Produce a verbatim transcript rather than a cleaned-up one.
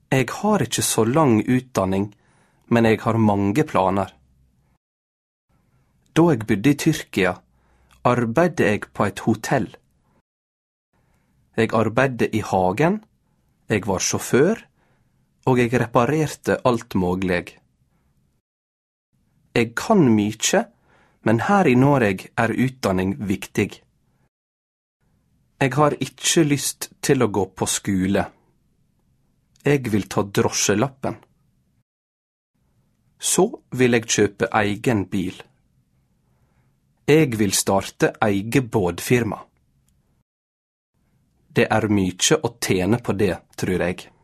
Jeg har ikke så lang utdanning, men jeg har mange planer. Da jeg bodde i Tyrkia, arbeidde jeg på et hotell. Jeg arbeidde i hagen, jeg var sjåfør, og jeg reparerte alt mulig. Jeg kan mykje, men her i Norge er utdanning viktig. Jeg har ikke lyst til å gå på skole. Jeg vil ta drosjelappen. Så vil jeg kjøpe egen bil. Jeg vil starte eget bådfirma. Det er mykje å tjene på det, tror jeg.